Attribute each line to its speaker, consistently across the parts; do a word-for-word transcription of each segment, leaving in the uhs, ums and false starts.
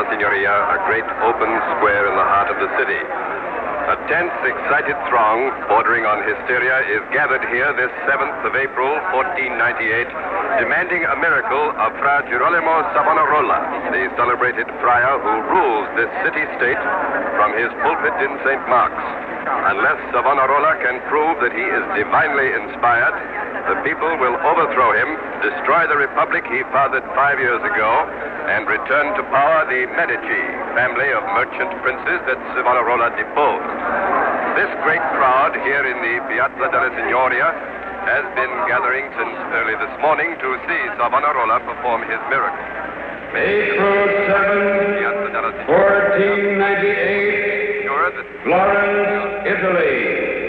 Speaker 1: Piazza Signoria, a great open square in the heart of the city. A tense, excited throng bordering on hysteria is gathered here this seventh of April, fourteen ninety-eight, demanding a miracle of Fra Girolamo Savonarola, the celebrated friar who rules this city-state from his pulpit in Saint Mark's. Unless Savonarola can prove that he is divinely inspired, the people will overthrow him, destroy the republic he fathered five years ago, and return to power the Medici family of merchant princes that Savonarola deposed. This great crowd here in the Piazza della Signoria has been gathering since early this morning to see Savonarola perform his miracle.
Speaker 2: April seventh, fourteen ninety-eight, Florence, Italy.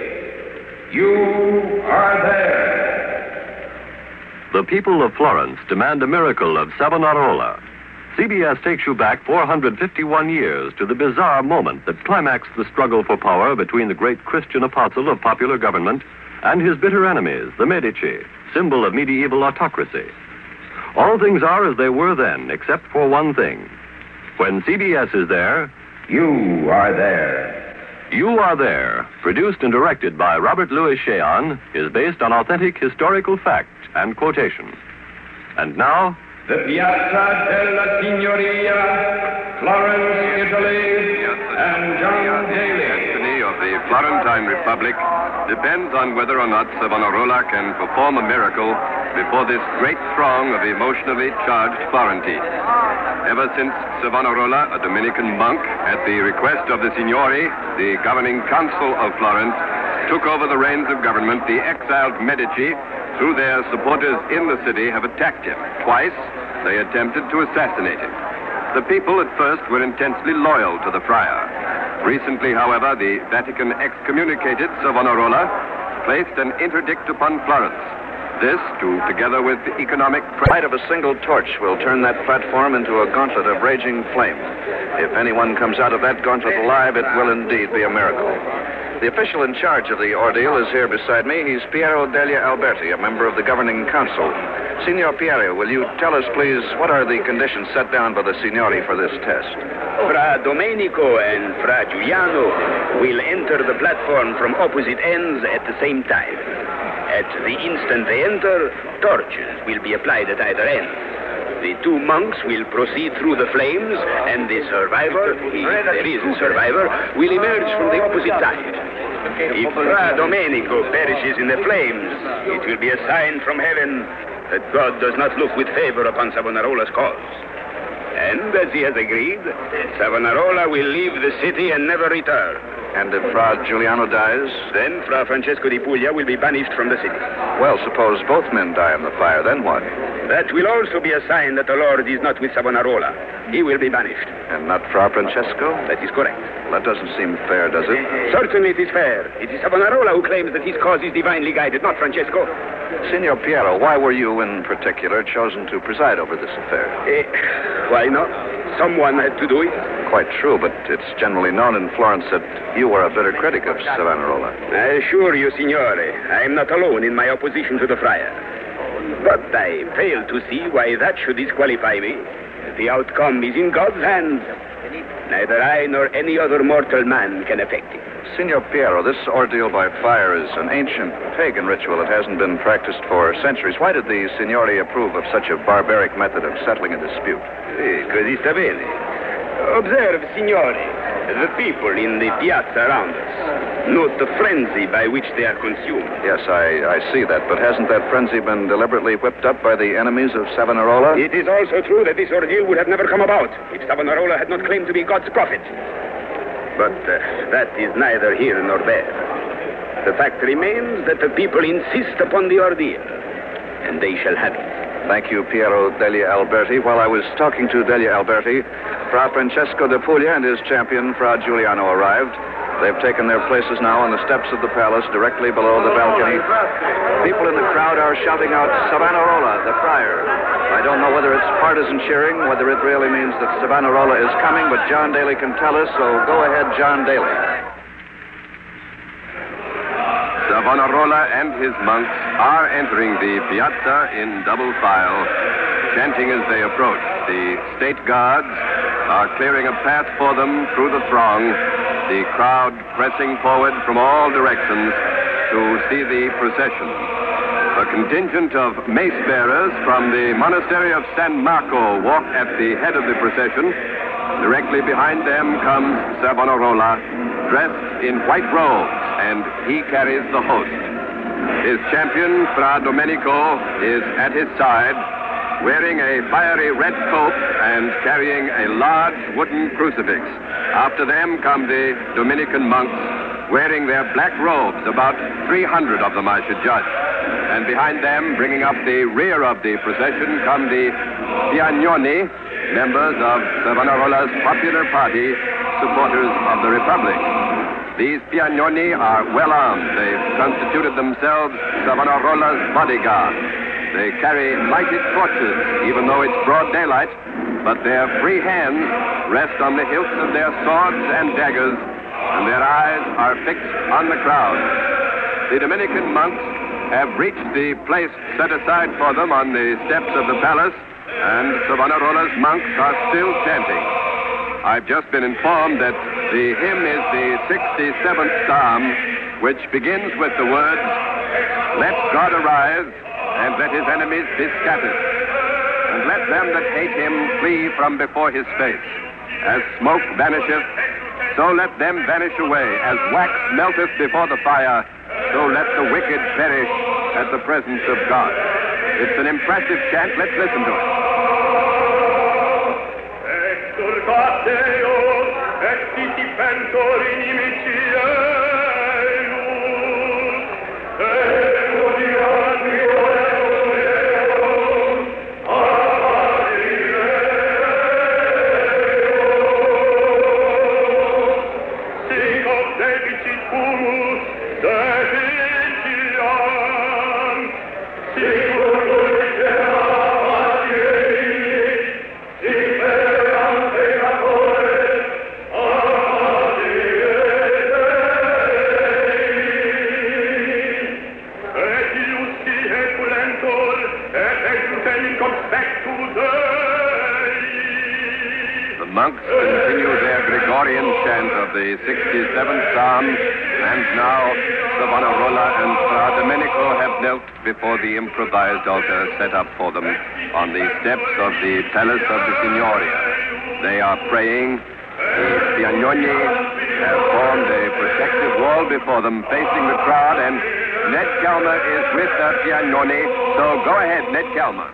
Speaker 2: You are there.
Speaker 3: The people of Florence demand a miracle of Savonarola. C B S takes you back four hundred fifty-one years to the bizarre moment that climaxed the struggle for power between the great Christian apostle of popular government and his bitter enemies, the Medici, symbol of medieval autocracy. All things are as they were then, except for one thing. When C B S is there,
Speaker 2: you are there.
Speaker 3: You Are There, produced and directed by Robert Louis Cheon, is based on authentic historical fact and quotation. And now,
Speaker 2: the Piazza della Signoria, Florence, Italy, and John Daly.
Speaker 1: The destiny of the Florentine Republic depends on whether or not Savonarola can perform a miracle before this great throng of emotionally charged Florentines. Ever since Savonarola, a Dominican monk, at the request of the Signori, the governing council of Florence, took over the reins of government, the exiled Medici, through their supporters in the city, have attacked him. Twice, they attempted to assassinate him. The people at first were intensely loyal to the friar. Recently, however, the Vatican excommunicated Savonarola, placed an interdict upon Florence. This, to, together with the economic...
Speaker 4: The light of a single torch will turn that platform into a gauntlet of raging flame. If anyone comes out of that gauntlet alive, it will indeed be a miracle. The official in charge of the ordeal is here beside me. He's Piero degli Alberti, a member of the governing council. Signor Piero, will you tell us, please, what are the conditions set down by the Signori for this test?
Speaker 5: Fra Domenico and Fra Giuliano will enter the platform from opposite ends at the same time. At the instant they enter, torches will be applied at either end. The two monks will proceed through the flames, and the survivor, if there is a survivor, will emerge from the opposite side. If Fra Domenico perishes in the flames, it will be a sign from heaven that God does not look with favor upon Savonarola's cause. And as he has agreed, Savonarola will leave the city and never return.
Speaker 4: And if Fra Giuliano dies?
Speaker 5: Then Fra Francesco di Puglia will be banished from the city.
Speaker 4: Well, suppose both men die in the fire, then what?
Speaker 5: That will also be a sign that the Lord is not with Savonarola. He will be banished.
Speaker 4: And not Fra Francesco?
Speaker 5: That is correct.
Speaker 4: That doesn't seem fair, does it?
Speaker 5: Certainly it is fair. It is Savonarola who claims that his cause is divinely guided, not Francesco.
Speaker 4: Signor Piero, why were you, in particular, chosen to preside over this affair?
Speaker 5: Eh, why not? Someone had to do it.
Speaker 4: Quite true, but it's generally known in Florence that you were a bitter critic of Savonarola.
Speaker 5: I assure you, Signore, I am not alone in my opposition to the friar. But I fail to see why that should disqualify me. The outcome is in God's hands. Neither I nor any other mortal man can affect it.
Speaker 4: Signor Piero, this ordeal by fire is an ancient pagan ritual. It hasn't been practiced for centuries. Why did the Signori approve of such a barbaric method of settling a dispute?
Speaker 5: Eh, così sta bene. Observe, Signore, the people in the piazza around us. Note the frenzy by which they are consumed.
Speaker 4: Yes, I, I see that, but hasn't that frenzy been deliberately whipped up by the enemies of Savonarola?
Speaker 5: It is also true that this ordeal would have never come about if Savonarola had not claimed to be God's prophet. But uh, that is neither here nor there. The fact remains that the people insist upon the ordeal, and they shall have it.
Speaker 4: Thank you, Piero degli Alberti. While I was talking to degli Alberti, Fra Francesco de Puglia and his champion, Fra Giuliano, arrived. They've taken their places now on the steps of the palace, directly below the balcony. People in the crowd are shouting out, Savonarola, the friar. I don't know whether it's partisan cheering, whether it really means that Savonarola is coming, but John Daly can tell us, so go ahead, John Daly.
Speaker 1: Savonarola and his monks are entering the piazza in double file, chanting as they approach. The state guards are clearing a path for them through the throng, the crowd pressing forward from all directions to see the procession. A contingent of mace bearers from the monastery of San Marco walk at the head of the procession. Directly behind them comes Savonarola, dressed in white robes, and he carries the host. His champion, Fra Domenico, is at his side, wearing a fiery red coat and carrying a large wooden crucifix. After them come the Dominican monks, wearing their black robes, about three hundred of them, I should judge. And behind them, bringing up the rear of the procession, come the Piagnoni, members of Savonarola's popular party, supporters of the Republic. These Piagnoni are well armed. They've constituted themselves Savonarola's bodyguard. They carry lighted torches, even though it's broad daylight, but their free hands rest on the hilts of their swords and daggers, and their eyes are fixed on the crowd. The Dominican monks have reached the place set aside for them on the steps of the palace, and Savonarola's monks are still chanting. I've just been informed that the hymn is the sixty-seventh Psalm, which begins with the words, "Let God arise, and let his enemies be scattered, and let them that hate him flee from before his face. As smoke vanisheth, so let them vanish away. As wax melteth before the fire, so let the wicked perish at the presence of God." It's an impressive chant. Let's listen to it.
Speaker 2: Exultat Deus, exitipentor inimici eius, eodiat Deus, Alleluia. Sic ob debicit fumus, deficiam, sic
Speaker 1: The monks continue their Gregorian chant of the sixty-seventh Psalm, and now Savonarola and Fra Domenico have knelt before the improvised altar set up for them on the steps of the Palace of the Signoria. They are praying. The Piagnoni have formed a protective wall before them, facing the crowd, and Ned Kelmer is with the Piagnoni, so go ahead, Ned Kelmer.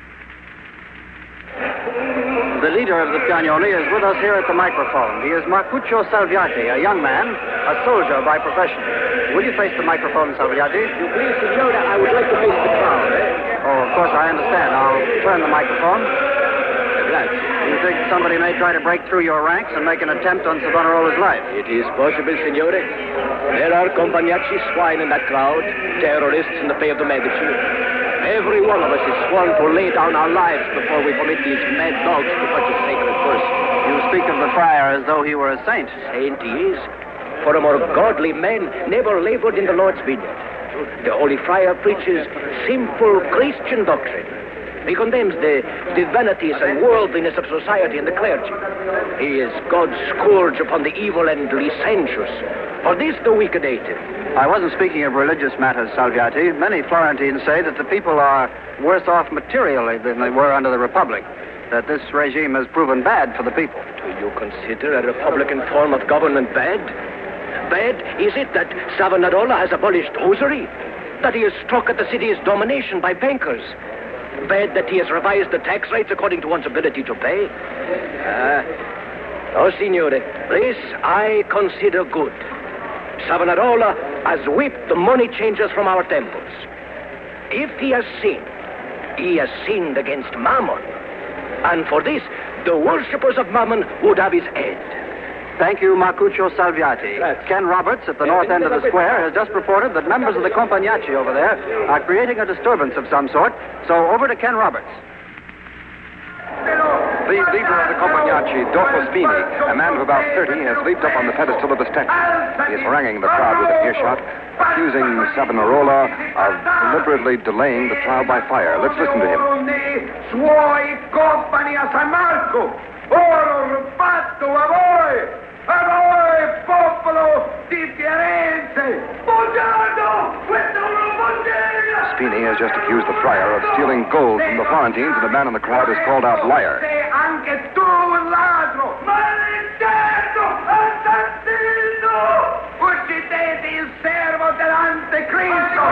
Speaker 6: The leader of the Piagnoni is with us here at the microphone. He is Marcuccio Salviati, a young man, a soldier by profession. Will you face the microphone, Salviati?
Speaker 7: You please, Signora, I would like to face the crowd, eh?
Speaker 6: Oh, of course, I understand. I'll turn the microphone.
Speaker 7: Grazie.
Speaker 6: You think somebody may try to break through your ranks and make an attempt on Savonarola's life?
Speaker 7: It is possible, Signore. There are Compagnacci swine in that crowd, terrorists in the pay of the Medici. Every one of us is sworn to lay down our lives before we permit these mad dogs to touch a sacred person.
Speaker 6: You speak of the friar as though he were a saint.
Speaker 7: Saint he is, for a more godly man never labored in the Lord's vineyard. The Holy Friar preaches simple Christian doctrine. He condemns the, the vanities and worldliness of society and the clergy. He is God's scourge upon the evil and licentious. For this the wicked hate him.
Speaker 6: I wasn't speaking of religious matters, Salviati. Many Florentines say that the people are worse off materially than they were under the Republic, that this regime has proven bad for the people.
Speaker 7: Do you consider a Republican form of government bad? Bad is it that Savonarola has abolished usury? That he has struck at the city's domination by bankers? Bad that he has revised the tax rates according to one's ability to pay? Ah, uh, oh, Signore, this I consider good. Savonarola has whipped the money changers from our temples. If he has sinned, he has sinned against Mammon. And for this, the worshippers of Mammon would have his head.
Speaker 6: Thank you, Marcuccio Salviati.
Speaker 7: Grazie.
Speaker 6: Ken Roberts at the north end of the square has just reported that members of the Compagnacci over there are creating a disturbance of some sort. So over to Ken Roberts.
Speaker 8: The leader of the Compagnacci, Dolfo Spini, a man of about thirty, has leaped up on the pedestal of the statue. He is haranguing the crowd with an earshot, accusing Savonarola of deliberately delaying the trial by fire. Let's listen to him.
Speaker 2: Suoi company a San Marco, or
Speaker 8: has just accused the friar of stealing gold from the Florentines, and a man in the crowd is called out liar.
Speaker 2: Anche tu un ladro! Maledetto! Assassino! Uccidete il servo dell'Anticristo!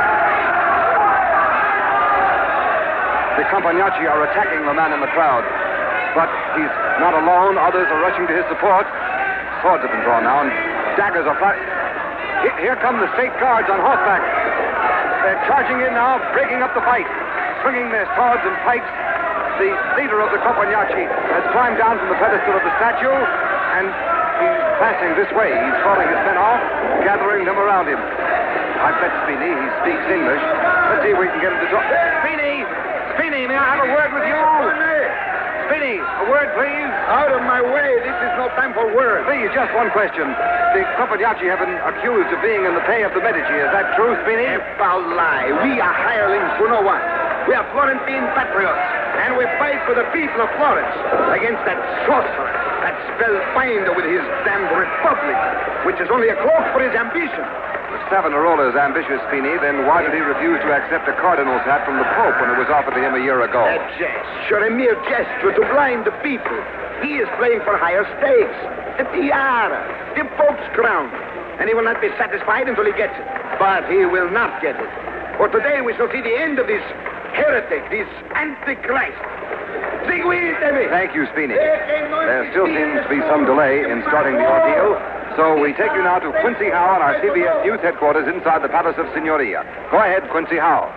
Speaker 8: The Compagnacci are attacking the man in the crowd, but he's not alone. Others are rushing to his support. Swords have been drawn now, and daggers are flying. Here come the state guards on horseback. They're charging in now, breaking up the fight, swinging their swords and pikes. The leader of the Compagnacci has climbed down from the pedestal of the statue, and he's passing this way. He's calling his men off, gathering them around him. I've met Spini. He speaks English. Let's see if we can get him to talk. Spini! Spini, may I have a word with you? Spini, a word, please.
Speaker 9: Out of my way. This is no time for words.
Speaker 8: Please, just one question. The Compagnacci have been accused of being in the pay of the Medici. Is that true, Spini?
Speaker 9: A foul lie. We are hirelings for no one. We are Florentine patriots, and we fight for the people of Florence against that sorcerer, that spellbinder with his damned republic, which is only a cloak for his ambition.
Speaker 8: If Savonarola is ambitious, Spini, then why did he refuse to accept a cardinal's hat from the Pope when it was offered to him a year ago?
Speaker 9: A gesture, a mere gesture to blind the people. He is playing for higher stakes. The tiara, the Pope's crown. And he will not be satisfied until he gets it. But he will not get it. For today we shall see the end of this heretic, this antichrist. Seguitemi!
Speaker 8: Thank you, Spini. There still seems to be some delay in starting the ordeal, so we take you now to Quincy Howe on our C B S News headquarters inside the Palace of Signoria. Go ahead, Quincy Howe.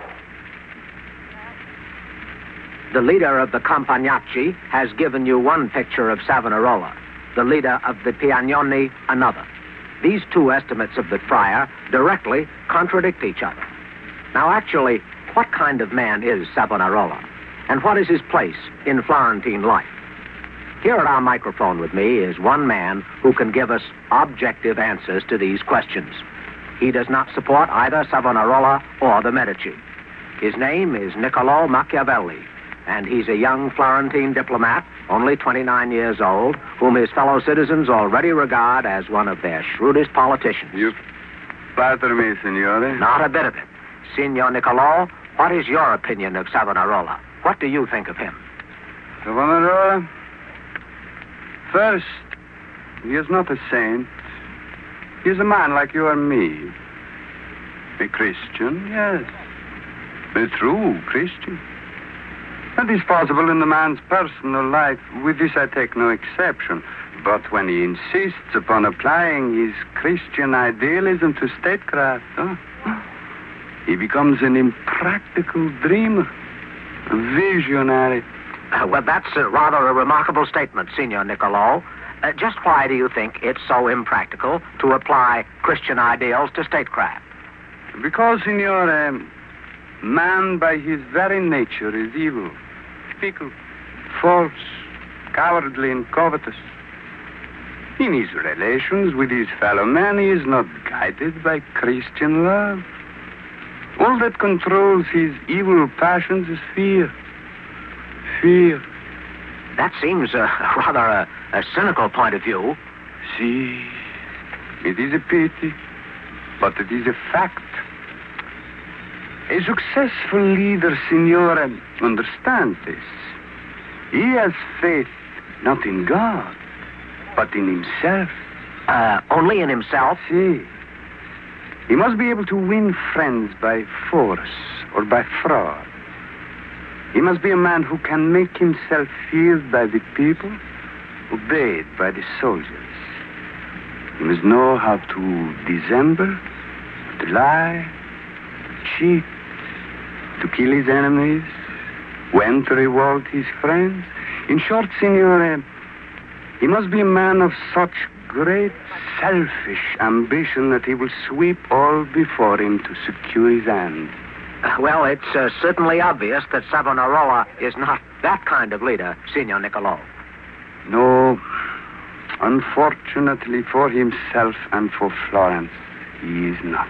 Speaker 10: The leader of the Compagnacci has given you one picture of Savonarola, the leader of the Piagnoni another. These two estimates of the friar directly contradict each other. Now, actually, what kind of man is Savonarola? And what is his place in Florentine life? Here at our microphone with me is one man who can give us objective answers to these questions. He does not support either Savonarola or the Medici. His name is Niccolò Machiavelli, and he's a young Florentine diplomat, only twenty-nine years old, whom his fellow citizens already regard as one of their shrewdest politicians.
Speaker 11: You flatter me, signore.
Speaker 10: Not a bit of it. Signor Niccolò, what is your opinion of Savonarola? What do you think of him?
Speaker 11: Savonarola? First, he is not a saint. He is a man like you and me. A Christian, yes. A true Christian. That is possible in the man's personal life. With this I take no exception. But when he insists upon applying his Christian idealism to statecraft, huh? he becomes an impractical dreamer, a visionary.
Speaker 10: Uh, well, that's uh, rather a remarkable statement, Signor Niccolò. Uh, just why do you think it's so impractical to apply Christian ideals to statecraft?
Speaker 11: Because, Signore, um, man by his very nature is evil, fickle, false, cowardly, and covetous. In his relations with his fellow men, he is not guided by Christian love. All that controls his evil passions is fear. Fear.
Speaker 10: That seems uh, rather a, a cynical point of view.
Speaker 11: See, it is a pity, but it is a fact. A successful leader, Signore, understands this. He has faith not in God, but in himself.
Speaker 10: Uh, only in himself?
Speaker 11: See. He must be able to win friends by force or by fraud. He must be a man who can make himself feared by the people, obeyed by the soldiers. He must know how to dissemble, to lie, to cheat, to kill his enemies, when to reward his friends. In short, Signore, he must be a man of such great selfish ambition that he will sweep all before him to secure his end.
Speaker 10: Uh, well, it's uh, certainly obvious that Savonarola is not that kind of leader, Signor Niccolò.
Speaker 11: No, unfortunately for himself and for Florence, he is not.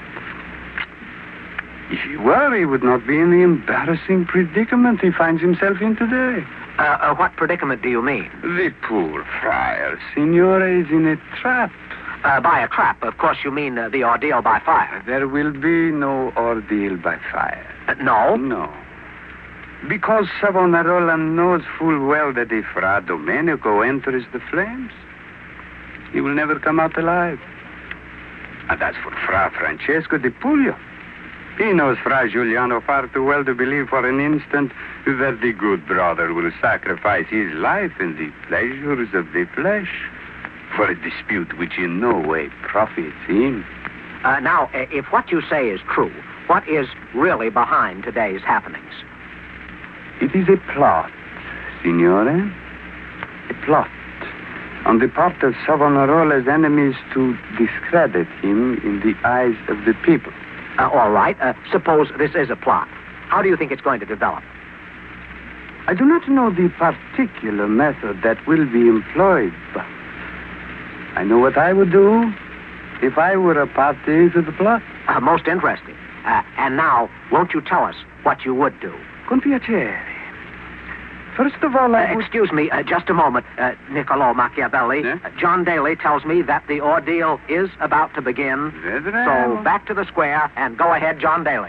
Speaker 11: If he were, he would not be in the embarrassing predicament he finds himself in today.
Speaker 10: Uh, uh, what predicament do you mean?
Speaker 11: The poor friar, Signore, is in a trap.
Speaker 10: Uh, by a trap, of course you mean uh, the ordeal by fire.
Speaker 11: There will be no ordeal by fire.
Speaker 10: Uh, no.
Speaker 11: No. Because Savonarola knows full well that if Fra Domenico enters the flames, he will never come out alive. And as for Fra Francesco de Puglia, he knows Fra Giuliano far too well to believe for an instant that the good brother will sacrifice his life in the pleasures of the flesh for a dispute which in no way profits him.
Speaker 10: Uh, now, uh, if what you say is true, what is really behind today's happenings?
Speaker 11: It is a plot, Signore. A plot on the part of Savonarola's enemies to discredit him in the eyes of the people.
Speaker 10: Uh, all right. Uh, suppose this is a plot. How do you think it's going to develop?
Speaker 11: I do not know the particular method that will be employed, but I know what I would do if I were a party to the plot.
Speaker 10: Uh, most interesting. Uh, and now, won't you tell us what you would do?
Speaker 11: Con piacere. First of all, I
Speaker 10: uh,
Speaker 11: would...
Speaker 10: Excuse me, uh, just a moment, uh, Niccolò Machiavelli.
Speaker 11: Yeah?
Speaker 10: Uh, John Daly tells me that the ordeal is about to begin.
Speaker 11: Vedremo.
Speaker 10: So back to the square, and go ahead, John Daly.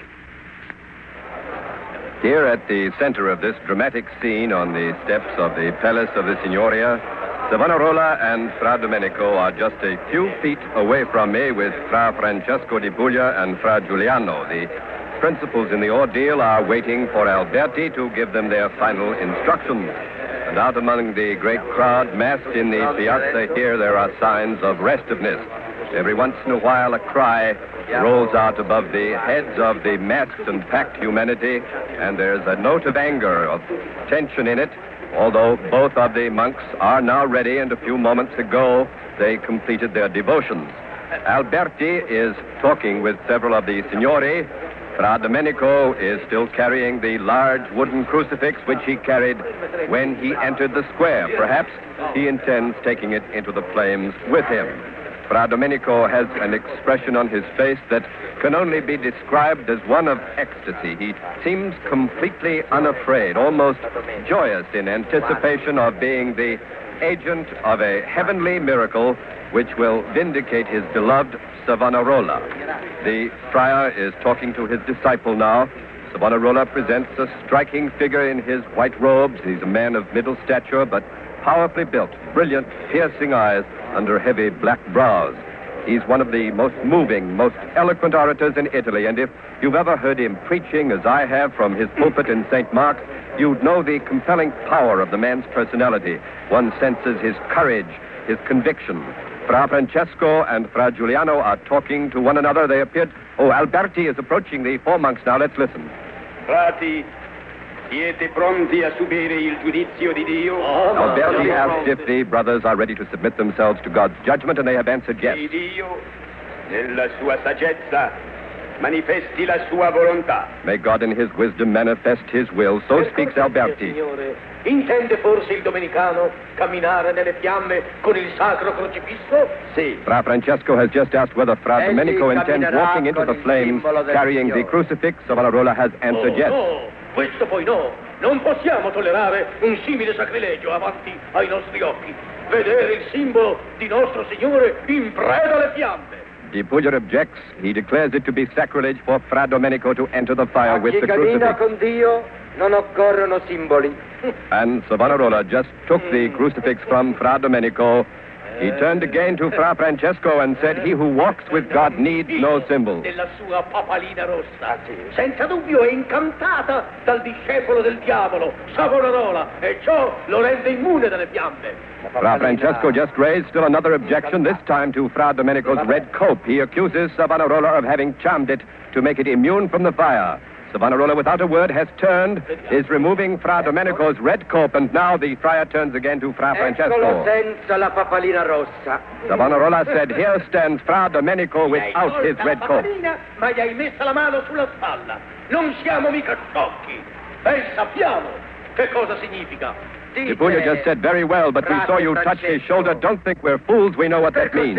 Speaker 1: Here at the center of this dramatic scene on the steps of the Palace of the Signoria, Savonarola and Fra Domenico are just a few feet away from me with Fra Francesco di Puglia and Fra Giuliano. The principals in the ordeal are waiting for Alberti to give them their final instructions. And out among the great crowd massed in the piazza here, there are signs of restiveness. Every once in a while, a cry rolls out above the heads of the masked and packed humanity, and there's a note of anger, of tension in it, although both of the monks are now ready, and a few moments ago they completed their devotions. Alberti is talking with several of the signori. Fra Domenico is still carrying the large wooden crucifix which he carried when he entered the square. Perhaps he intends taking it into the flames with him. Fra Domenico has an expression on his face that can only be described as one of ecstasy. He seems completely unafraid, almost joyous in anticipation of being the agent of a heavenly miracle which will vindicate his beloved Savonarola. The friar is talking to his disciple now. Savonarola presents a striking figure in his white robes. He's a man of middle stature, but powerfully built, brilliant, piercing eyes under heavy black brows. He's one of the most moving, most eloquent orators in Italy, and if you've ever heard him preaching, as I have, from his pulpit in Saint Mark's, you'd know the compelling power of the man's personality. One senses his courage, his conviction. Fra Francesco and Fra Giuliano are talking to one another. They appeared... Oh, Alberti is approaching the four monks now. Let's listen.
Speaker 9: Frati, siete pronti a subire il giudizio di Dio?
Speaker 1: Alberti asked if the brothers are ready to submit themselves to God's judgment, and they have answered yes.
Speaker 9: Di Dio, nella sua saggezza, manifesti la sua volontà.
Speaker 1: May God in his wisdom manifest his will. So speaks Alberti.
Speaker 7: Intende forse il domenicano camminare nelle fiamme con il sacro crocifisso?
Speaker 9: Sì.
Speaker 1: Fra Francesco has just asked whether Fra Domenico intends walking into the flames carrying the crucifix. Savonarola has answered
Speaker 7: oh,
Speaker 1: yes.
Speaker 7: No, questo poi no. Non possiamo tollerare un simile sacrilegio avanti ai nostri occhi. Vedere il simbolo di nostro Signore in preda alle fiamme.
Speaker 1: Di Puglia objects. He declares it to be sacrilege for Fra Domenico to enter the fire with the crucifix.
Speaker 12: Con Dio non occorrono simboli.
Speaker 1: And Savonarola just took the crucifix from Fra Domenico. He turned again to Fra Francesco and said, he who walks with God needs no symbol.
Speaker 7: Della sua papalina rossa. Senza dubbio è incantata dal discepolo del diavolo, Savonarola, e ciò lo rende immune dalle fiamme.
Speaker 1: Fra Francesco just raised still another objection, this time to Fra Domenico's red cope. He accuses Savonarola of having charmed it to make it immune from the fire. Savonarola, without a word, has turned, is removing Fra Domenico's red cope, and now the friar turns again to Fra Francesco.
Speaker 12: Senza la papalina rossa.
Speaker 1: Savonarola said, here stands Fra Domenico without his red cope.
Speaker 7: Ma gli hai messa la mano sulla spalla. Non siamo mica sciocchi. Ben sappiamo che cosa significa.
Speaker 1: Di Puglia just said very well, but we saw you touch his shoulder. Don't think we're fools. We know what that means.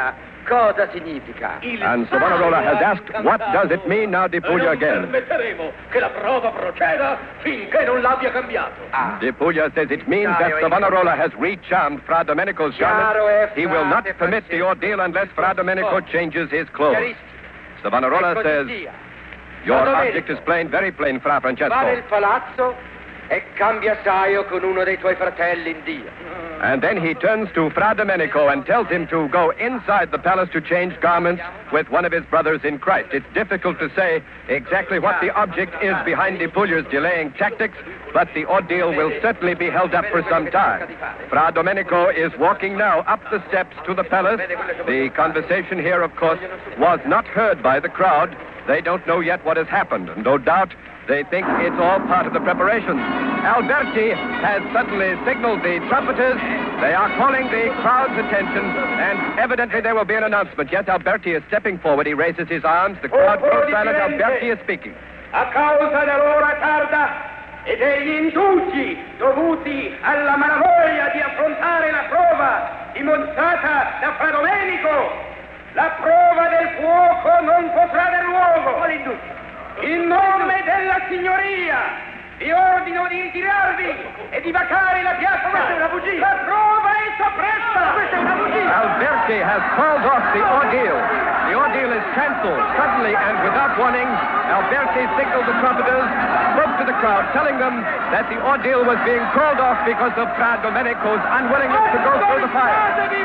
Speaker 12: Cosa significa?
Speaker 1: And Savonarola has asked, what does it mean? Now Di Puglia again.
Speaker 7: Permetteremo che la prova proceda finché non l'abbia cambiato.
Speaker 1: Di Puglia says it means that Savonarola has recharmed Fra Domenico's garment. He will not permit the ordeal unless Fra Domenico changes his clothes. Savonarola says,
Speaker 13: Your
Speaker 12: Fra
Speaker 13: object is plain, very plain, Fra
Speaker 12: Va nel
Speaker 13: Francesco.
Speaker 12: palazzo e cambia saio con uno dei tuoi fratelli in Dio.
Speaker 13: And then he turns to Fra Domenico and tells him to go inside the palace to change garments with one of his brothers in Christ. It's difficult to say exactly what the object is behind Di Puglia's delaying tactics, but the ordeal will certainly be held up for some time. Fra Domenico is walking now up the steps to the palace. The conversation here, of course, was not heard by the crowd. They don't know yet what has happened, and no doubt they think it's all part of the preparations. Alberti has suddenly signaled the trumpeters. They are calling the crowd's attention, and evidently there will be an announcement. Yes, Alberti is stepping forward. He raises his arms. The crowd goes silent. Alberti is speaking.
Speaker 14: A causa dell'ora tarda e degli indugi dovuti alla malavoglia di affrontare la prova dimostrata da Fra Domenico, la prova del fuoco non potrà aver luogo. In nome della signoria vi ordino di ritirarvi e di vacare la piazza. Questa è una bugia. La prova è soppressa. Questa è una bugia.
Speaker 13: Alberti has called off the ordeal. The ordeal is cancelled. Suddenly and without warning, Alberti signaled the trumpeters, spoke to the crowd, telling them that the ordeal was being called off because of Fra Domenico's unwillingness to go through the fire.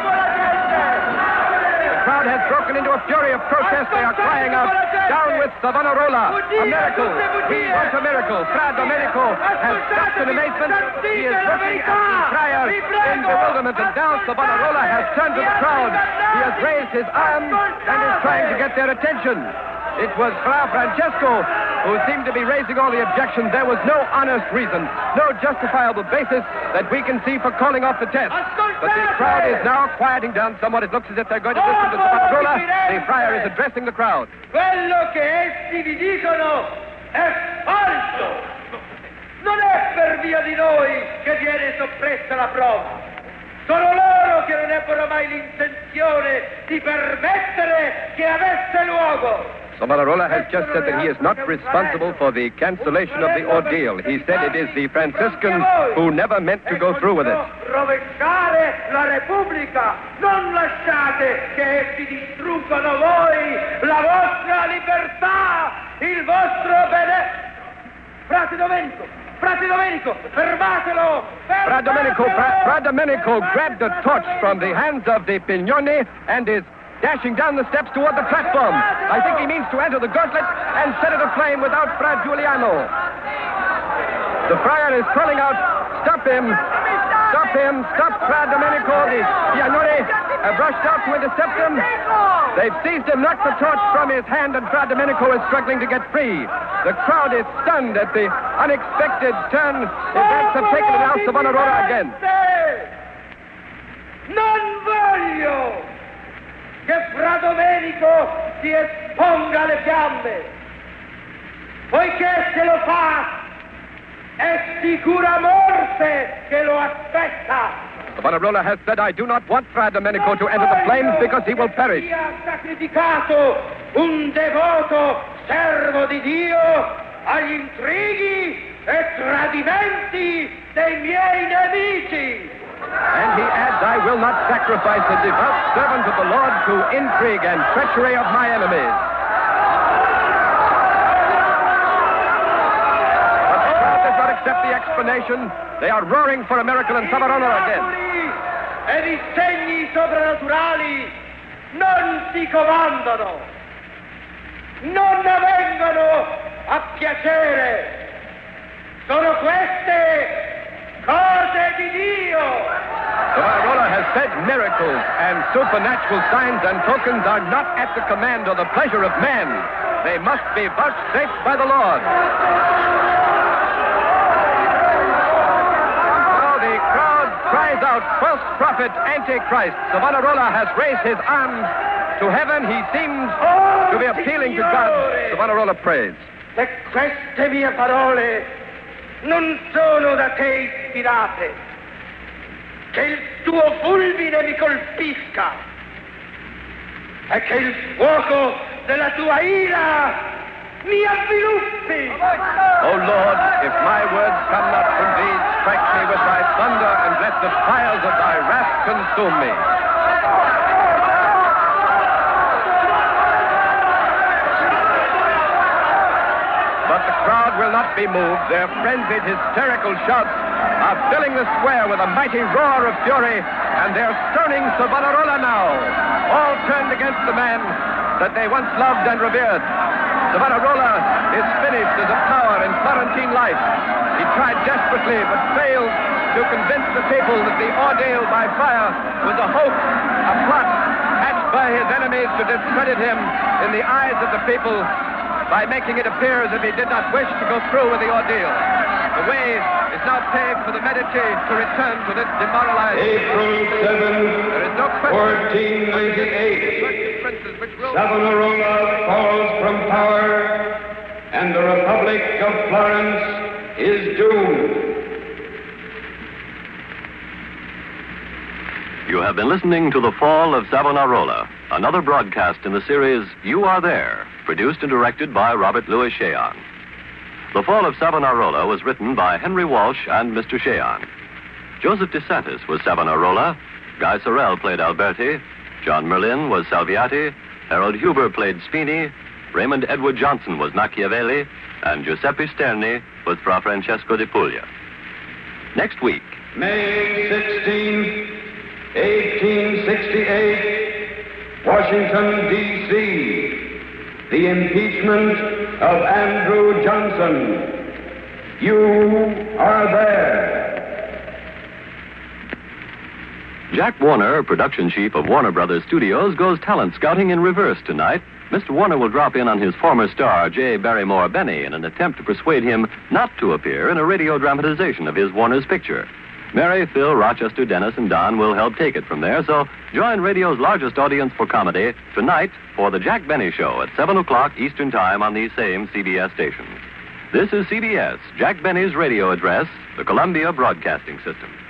Speaker 13: The crowd has broken into a fury of protest. They are crying out, "Down with Savonarola! A miracle! We want a miracle!" Fra Domenico has stopped in amazement. He is looking at the friar in bewilderment, and now Savonarola has turned to the crowd. He has raised his arms and is trying to get their attention. It was Fra Francesco who seemed to be raising all the objections. There was no honest reason, no justifiable basis that we can see for calling off the test. But the crowd is now quieting down somewhat. It looks as if they're going to listen to Savonarola. The friar is addressing the crowd.
Speaker 14: Quello che essi vi dicono è falso. Non è per via di noi che viene soppressa la prova. Sono loro che non ebbero mai l'intenzione di permettere che avesse luogo.
Speaker 13: Savonarola has just said that he is not responsible for the cancellation of the ordeal. He said it is the Franciscans who never meant to go through with it.
Speaker 14: Rovesciare la Repubblica. Non lasciate che essi distruggano voi, la vostra libertà, il vostro benessere. Frate Domenico, Frate Domenico, fermatelo!
Speaker 13: Fra Domenico, Fra, Fra Domenico grabbed a torch from the hands of the Pignoni and is dashing down the steps toward the platform. I think he means to enter the gauntlet and set it aflame without Fra Giuliano. The friar is calling out, "Stop him! Stop him! Stop Fra Domenico!" The Piagnoni have rushed out to intercept him. They've seized him, knocked the torch from his hand, and Fra Domenico is struggling to get free. The crowd is stunned at the unexpected turn events have taken it out. Savonarola again.
Speaker 14: Non voglio che Fra Domenico si esponga alle fiamme, poiché se lo fa è sicura morte che lo aspetta.
Speaker 13: Savonarola has said, "I do not want Fra Domenico to enter the flames because he will perish."
Speaker 14: Sia sacrificato un devoto servo di Dio agli intrighi e tradimenti dei miei nemici.
Speaker 13: And he adds, "I will not sacrifice a devout servant of the Lord to intrigue and treachery of my enemies." But the crowd does not accept the explanation. They are roaring for a miracle, and Savonarola again.
Speaker 14: E i segni soprannaturali non si comandano, non avvengono a piacere. Sono queste cose di Dio.
Speaker 13: Savonarola has said miracles and supernatural signs and tokens are not at the command or the pleasure of men. They must be vouchsafed by the Lord. Now the crowd cries out, "False prophet, Antichrist." Savonarola has raised his arms to heaven. He seems to be appealing to God. Savonarola prays.
Speaker 14: Se queste mie parole non sono da te ispirate, che il tuo fulmine mi colpisca e che il fuoco della tua ira mi avviluppi.
Speaker 13: O Lord, if my words come not from thee, strike me with thy thunder and let the fires of thy wrath consume me. will not be moved. Their frenzied, hysterical shouts are filling the square with a mighty roar of fury, and they're stoning Savonarola now. All turned against the man that they once loved and revered. Savonarola is finished as a power in Florentine life. He tried desperately, but failed to convince the people that the ordeal by fire was a hoax, a plot hatched by his enemies to discredit him in the eyes of the people by making it appear as if he did not wish to go through with the ordeal. The way is now paved for the Medici to return to this demoralized...
Speaker 2: April seventh,
Speaker 13: there is no
Speaker 2: fourteen ninety-eight. Savonarola falls from power, and the Republic of Florence is doomed.
Speaker 3: You have been listening to The Fall of Savonarola, another broadcast in the series You Are There, produced and directed by Robert Louis Cheon. The Fall of Savonarola was written by Henry Walsh and Mister Cheon. Joseph DeSantis was Savonarola, Guy Sorel played Alberti, John Merlin was Salviati, Harold Huber played Spini, Raymond Edward Johnson was Machiavelli, and Giuseppe Sterni was Fra Francesco de Puglia. Next week...
Speaker 2: May sixteenth, eighteen sixty-eight, Washington, D C The impeachment of Andrew Johnson. You are there.
Speaker 3: Jack Warner, production chief of Warner Brothers Studios, goes talent scouting in reverse tonight. Mister Warner will drop in on his former star, J. Barrymore Benny, in an attempt to persuade him not to appear in a radio dramatization of his Warner's picture. Mary, Phil, Rochester, Dennis, and Don will help take it from there, so join radio's largest audience for comedy tonight for the Jack Benny Show at seven o'clock Eastern Time on these same C B S stations. This is C B S, Jack Benny's radio address, the Columbia Broadcasting System.